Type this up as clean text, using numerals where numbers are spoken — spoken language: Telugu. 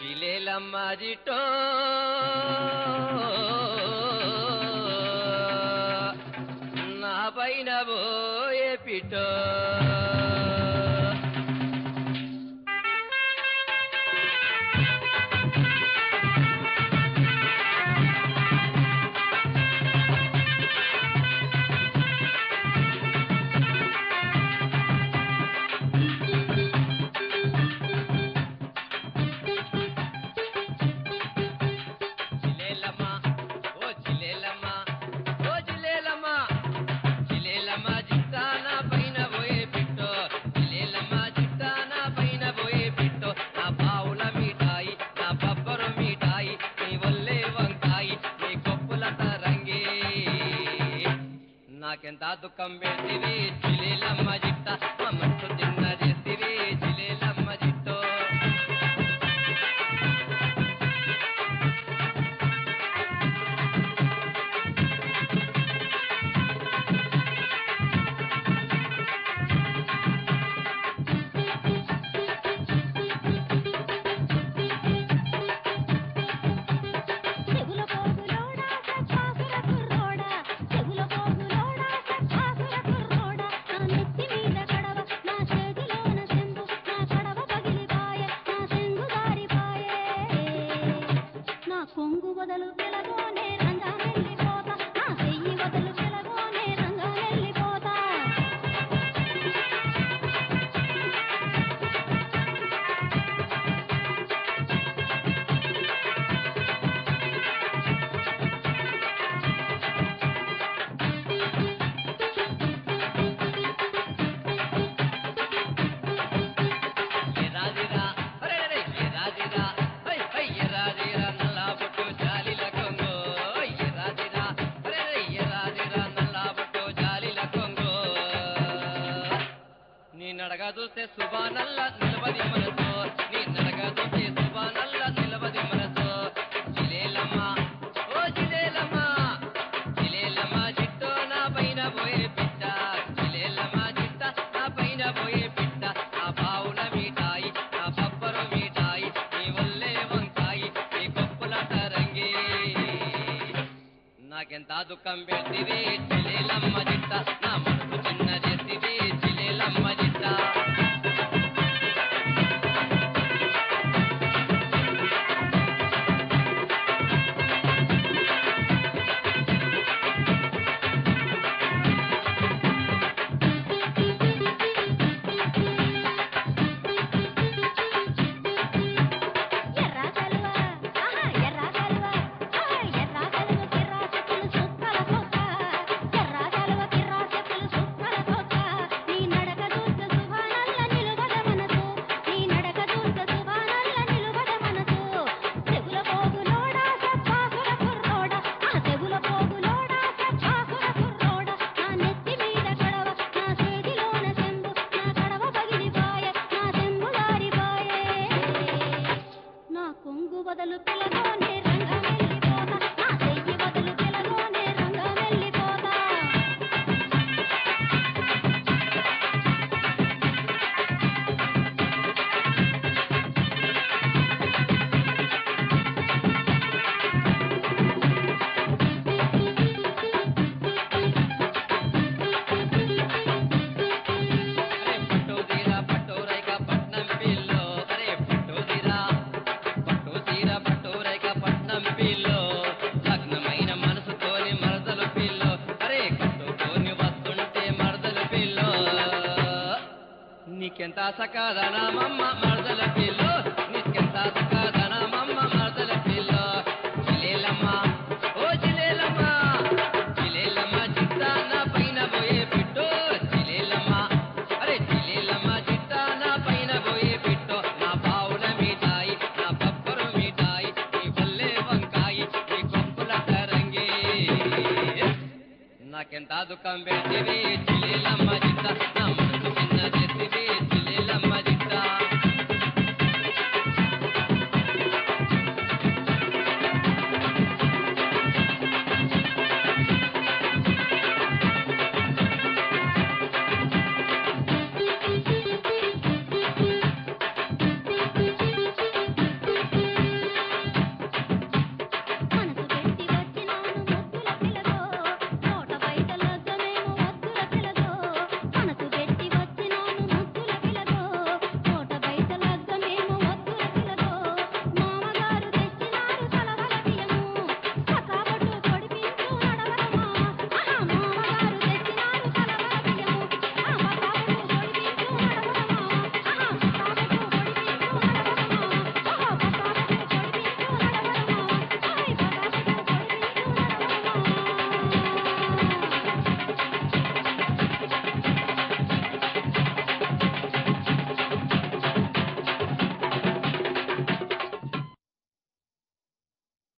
జిలేలమ్మ జిట్టో నా పైన పోయే పిట్టో నాకెంత దుఃఖం పెడితివి జిలేలమ్మ జిట్ట మా మనసు చిన్న చేతివి జిలేలమ్మ జిట్టో కొంగు వదలు వెలగోనే రంగా వెళ్ళిపోతా నా చెయ్యి వదలు వెలగోనే రంగా వెళ్ళిపోతా నీ నడక చూస్తే సుబానల్లా నిలబది మనసు నీ నడక చూస్తే సుబానల్లా నిలబది మనసు జిలేలమ్మ ఓ జిలేలమ్మ జిలేలమ్మ జిట్టో నా పైన పోయే పిట్ట జిలేలమ్మ జిట్ట నా పైన పోయే పిట్ట నా బావుల మిఠాయి నా బబ్బరు మిఠాయి నీ వల్లే వంకాయి నీ కొప్పుల తరంగి నాకెంత దుఃఖం పెడితివి జిలేలమ్మ జిట్ట నా మనసు చిన్న చేతివి జిలేలమ్మ జిట్ట కొంగు వదలు పిలగోనే రంగా వెళ్ళిపోతా నా చెయ్యి వదలు పిలగోనే రంగా వెళ్ళిపోతా లగ్నమైన మనసుతోని మరదలు పిల్లో అరే కట్టుకొని వస్తుంటే మరదలు పిల్లో నీకెంత సకాదనమమ్మ మరదల పిల్లో నీకెంత సకాదనమమ్మ మరదల పిల్లో జిలేలమ్మ ఓ జిలేలమ్మ జిలేలమ్మ జిట్ట నా పైన పోయే పిట్టో జిలేలమ్మ అరే జిలేలమ్మ జిట్ట నా పైన పోయే పిట్టో నా బావుల మిఠాయి నా బబ్బరు మిఠాయి నీ వల్లే వంకాయి నీ కొప్పుల తరంగి నాకెంత దుఃఖం పెడితివి జిలేలమ్మ జిట్ట నా మనసు చిన్న చేతివి